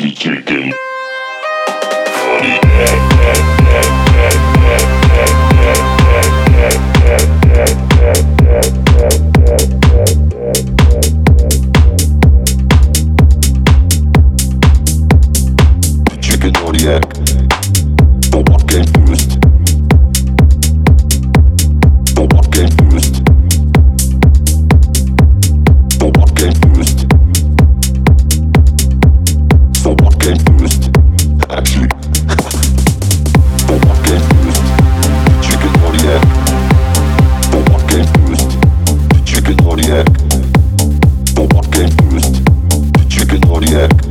chicken. Chicken or the egg? But what came first? But what came first? But what came first? So what came first? Actually, but what came first? Chicken or the egg? But what came first? Chicken or the egg? But what came first? Chicken or the egg?